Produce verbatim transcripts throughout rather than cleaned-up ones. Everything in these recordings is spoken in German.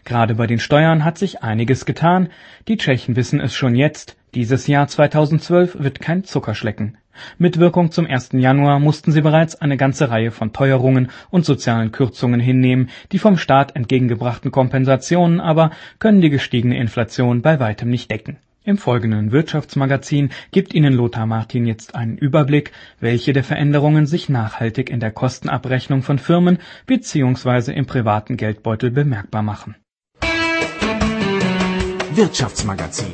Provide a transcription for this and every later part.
Gerade bei den Steuern hat sich einiges getan. Die Tschechen wissen es schon jetzt. Dieses Jahr zweitausendzwölf wird kein Zuckerschlecken. Mit Wirkung zum ersten Januar mussten sie bereits eine ganze Reihe von Teuerungen und sozialen Kürzungen hinnehmen. Die vom Staat entgegengebrachten Kompensationen aber können die gestiegene Inflation bei weitem nicht decken. Im folgenden Wirtschaftsmagazin gibt Ihnen Lothar Martin jetzt einen Überblick, welche der Veränderungen sich nachhaltig in der Kostenabrechnung von Firmen bzw. im privaten Geldbeutel bemerkbar machen. Wirtschaftsmagazin.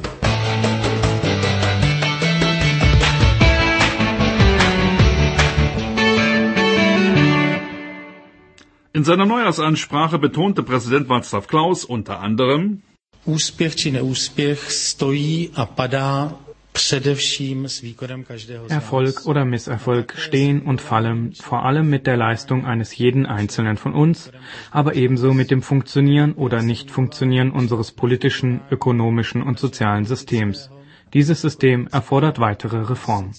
In seiner Neujahrsansprache betonte Präsident Václav Klaus unter anderem: Úspěch či neúspěch stojí a padá především s výkonem každého z nás. Erfolg oder Misserfolg stehen und fallen vor allem mit der Leistung eines jeden Einzelnen von uns, aber ebenso mit dem Funktionieren oder Nicht-Funktionieren unseres politischen, ökonomischen und sozialen Systems. Dieses System erfordert weitere Reformen.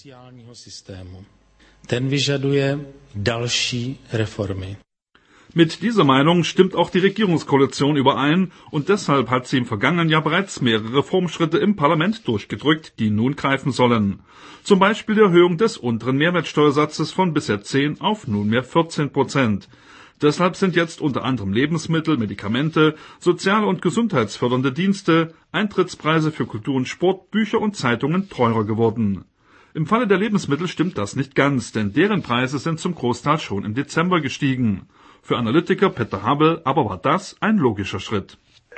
Ten vyžaduje další reformy. Mit dieser Meinung stimmt auch die Regierungskoalition überein und deshalb hat sie im vergangenen Jahr bereits mehrere Reformschritte im Parlament durchgedrückt, die nun greifen sollen. Zum Beispiel die Erhöhung des unteren Mehrwertsteuersatzes von bisher zehn auf nunmehr vierzehn Prozent. Deshalb sind jetzt unter anderem Lebensmittel, Medikamente, soziale und gesundheitsfördernde Dienste, Eintrittspreise für Kultur und Sport, Bücher und Zeitungen teurer geworden. Im Falle der Lebensmittel stimmt das nicht ganz, denn deren Preise sind zum Großteil schon im Dezember gestiegen. Für Analytiker Petr Habel aber war das ein logischer Schritt.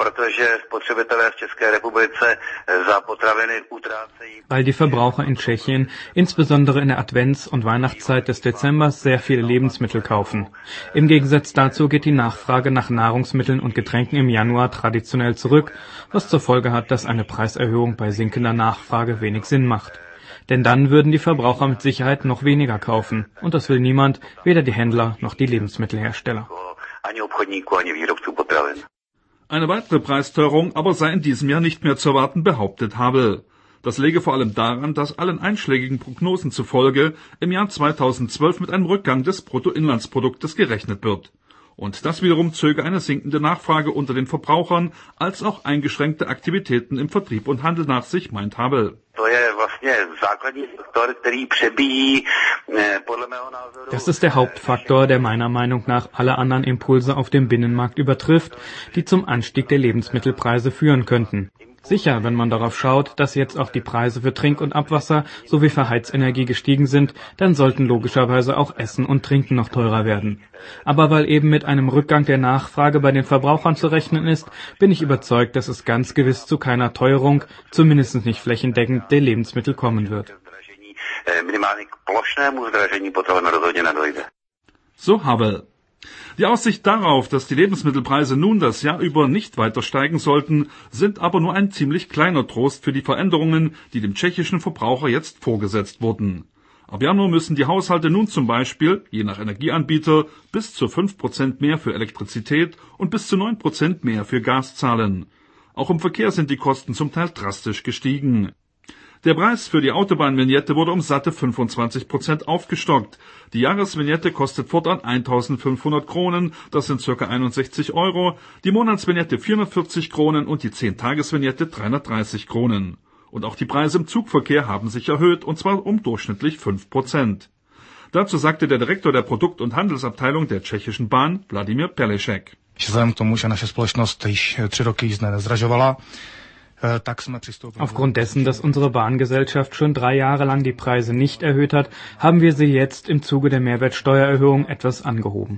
Weil die Verbraucher in Tschechien, insbesondere in der Advents- und Weihnachtszeit des Dezembers, sehr viele Lebensmittel kaufen. Im Gegensatz dazu geht die Nachfrage nach Nahrungsmitteln und Getränken im Januar traditionell zurück, was zur Folge hat, dass eine Preiserhöhung bei sinkender Nachfrage wenig Sinn macht. Denn dann würden die Verbraucher mit Sicherheit noch weniger kaufen. Und das will niemand, weder die Händler noch die Lebensmittelhersteller. Eine weitere Preisteuerung aber sei in diesem Jahr nicht mehr zu erwarten, behauptet Habel. Das läge vor allem daran, dass allen einschlägigen Prognosen zufolge im Jahr zweitausendzwölf mit einem Rückgang des Bruttoinlandsproduktes gerechnet wird. Und das wiederum zöge eine sinkende Nachfrage unter den Verbrauchern als auch eingeschränkte Aktivitäten im Vertrieb und Handel nach sich, meint Habel. Das ist der Hauptfaktor, der meiner Meinung nach alle anderen Impulse auf dem Binnenmarkt übertrifft, die zum Anstieg der Lebensmittelpreise führen könnten. Sicher, wenn man darauf schaut, dass jetzt auch die Preise für Trink- und Abwasser sowie für Heizenergie gestiegen sind, dann sollten logischerweise auch Essen und Trinken noch teurer werden. Aber weil eben mit einem Rückgang der Nachfrage bei den Verbrauchern zu rechnen ist, bin ich überzeugt, dass es ganz gewiss zu keiner Teuerung, zumindest nicht flächendeckend, der Lebensmittel kommen wird. So Habel. Die Aussicht darauf, dass die Lebensmittelpreise nun das Jahr über nicht weiter steigen sollten, sind aber nur ein ziemlich kleiner Trost für die Veränderungen, die dem tschechischen Verbraucher jetzt vorgesetzt wurden. Ab Januar müssen die Haushalte nun zum Beispiel, je nach Energieanbieter, bis zu fünf Prozent mehr für Elektrizität und bis zu neun Prozent mehr für Gas zahlen. Auch im Verkehr sind die Kosten zum Teil drastisch gestiegen. Der Preis für die Autobahnvignette wurde um satte fünfundzwanzig Prozent aufgestockt. Die Jahresvignette kostet fortan eintausendfünfhundert Kronen, das sind ca. einundsechzig Euro, die Monatsvignette vierhundertvierzig Kronen und die zehn-Tages-Vignette dreihundertdreißig Kronen. Und auch die Preise im Zugverkehr haben sich erhöht, und zwar um durchschnittlich fünf Prozent. Dazu sagte der Direktor der Produkt- und Handelsabteilung der tschechischen Bahn, Vladimír Pelešek. Aufgrund dessen, dass unsere Bahngesellschaft schon drei Jahre lang die Preise nicht erhöht hat, haben wir sie jetzt im Zuge der Mehrwertsteuererhöhung etwas angehoben.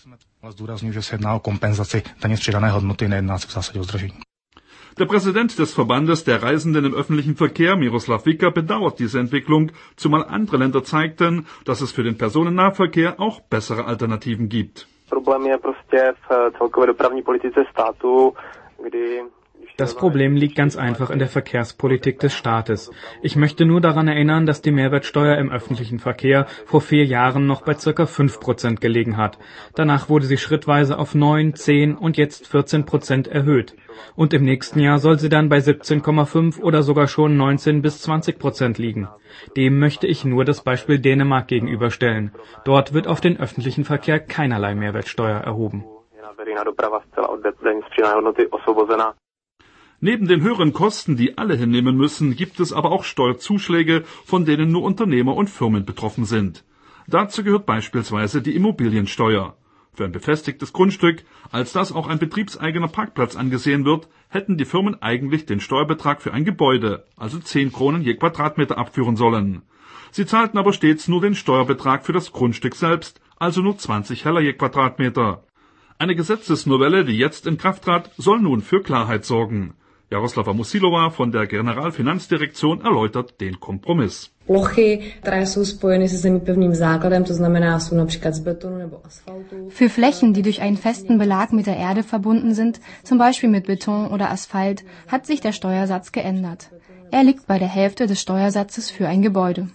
Der Präsident des Verbandes der Reisenden im öffentlichen Verkehr, Miroslav Vika, bedauert diese Entwicklung, zumal andere Länder zeigten, dass es für den Personennahverkehr auch bessere Alternativen gibt. Das Problem liegt ganz einfach in der Verkehrspolitik des Staates. Ich möchte nur daran erinnern, dass die Mehrwertsteuer im öffentlichen Verkehr vor vier Jahren noch bei circa fünf Prozent gelegen hat. Danach wurde sie schrittweise auf neun, zehn und jetzt vierzehn Prozent erhöht. Und im nächsten Jahr soll sie dann bei siebzehn Komma fünf oder sogar schon neunzehn bis zwanzig Prozent liegen. Dem möchte ich nur das Beispiel Dänemark gegenüberstellen. Dort wird auf den öffentlichen Verkehr keinerlei Mehrwertsteuer erhoben. Neben den höheren Kosten, die alle hinnehmen müssen, gibt es aber auch Steuerzuschläge, von denen nur Unternehmer und Firmen betroffen sind. Dazu gehört beispielsweise die Immobiliensteuer. Für ein befestigtes Grundstück, als das auch ein betriebseigener Parkplatz angesehen wird, hätten die Firmen eigentlich den Steuerbetrag für ein Gebäude, also zehn Kronen je Quadratmeter, abführen sollen. Sie zahlten aber stets nur den Steuerbetrag für das Grundstück selbst, also nur zwanzig Heller je Quadratmeter. Eine Gesetzesnovelle, die jetzt in Kraft trat, soll nun für Klarheit sorgen. Jaroslava Musilova von der Generalfinanzdirektion erläutert den Kompromiss. Für Flächen, die durch einen festen Belag mit der Erde verbunden sind, zum Beispiel mit Beton oder Asphalt, hat sich der Steuersatz geändert. Er liegt bei der Hälfte des Steuersatzes für ein Gebäude.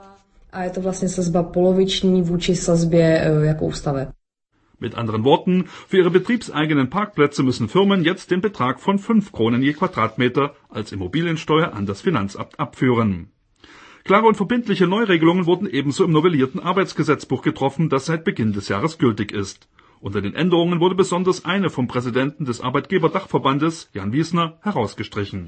Mit anderen Worten, für ihre betriebseigenen Parkplätze müssen Firmen jetzt den Betrag von fünf Kronen je Quadratmeter als Immobiliensteuer an das Finanzamt abführen. Klare und verbindliche Neuregelungen wurden ebenso im novellierten Arbeitsgesetzbuch getroffen, das seit Beginn des Jahres gültig ist. Unter den Änderungen wurde besonders eine vom Präsidenten des Arbeitgeberdachverbandes, Jan Wiesner, herausgestrichen.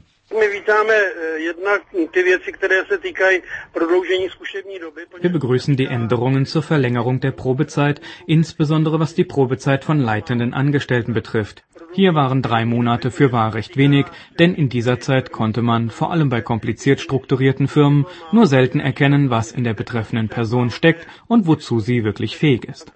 Wir begrüßen die Änderungen zur Verlängerung der Probezeit, insbesondere was die Probezeit von leitenden Angestellten betrifft. Hier waren drei Monate für wahr recht wenig, denn in dieser Zeit konnte man, vor allem bei kompliziert strukturierten Firmen, nur selten erkennen, was in der betreffenden Person steckt und wozu sie wirklich fähig ist.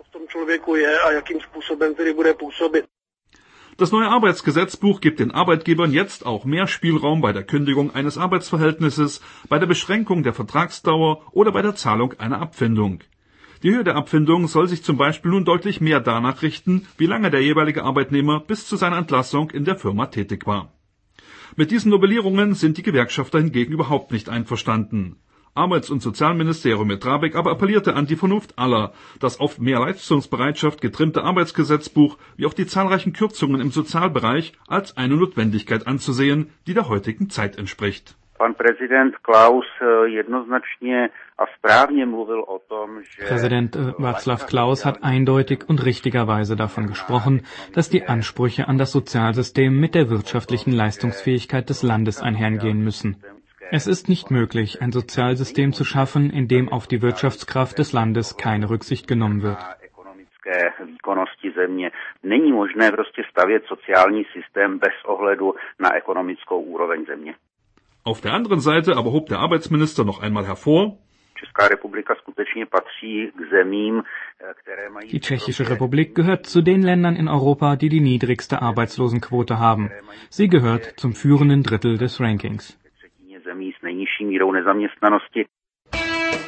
Das neue Arbeitsgesetzbuch gibt den Arbeitgebern jetzt auch mehr Spielraum bei der Kündigung eines Arbeitsverhältnisses, bei der Beschränkung der Vertragsdauer oder bei der Zahlung einer Abfindung. Die Höhe der Abfindung soll sich zum Beispiel nun deutlich mehr danach richten, wie lange der jeweilige Arbeitnehmer bis zu seiner Entlassung in der Firma tätig war. Mit diesen Novellierungen sind die Gewerkschafter hingegen überhaupt nicht einverstanden. Arbeits- und Sozialministerium mit Drabek aber appellierte an die Vernunft aller. Das auf mehr Leistungsbereitschaft getrimmte Arbeitsgesetzbuch wie auch die zahlreichen Kürzungen im Sozialbereich als eine Notwendigkeit anzusehen, die der heutigen Zeit entspricht. Präsident Klaus jednoznačně a správně mluvil o tom, že Präsident Václav Klaus hat eindeutig und richtigerweise davon gesprochen, dass die Ansprüche an das Sozialsystem mit der wirtschaftlichen Leistungsfähigkeit des Landes einhergehen müssen. Es ist nicht möglich, ein Sozialsystem zu schaffen, in dem auf die Wirtschaftskraft des Landes keine Rücksicht genommen wird. výkonnosti země. Není možné prostě stavět sociální systém bez ohledu na ekonomickou úroveň země. Auf der anderen Seite aber hob der Arbeitsminister noch einmal hervor, Česká republika skutečně patří k zemím, které mají... Die Tschechische Republik gehört zu den Ländern in Europa, die die niedrigste Arbeitslosenquote haben. Sie gehört zum führenden Drittel des Rankings. Zemí s nejnižší mírou nezaměstnanosti.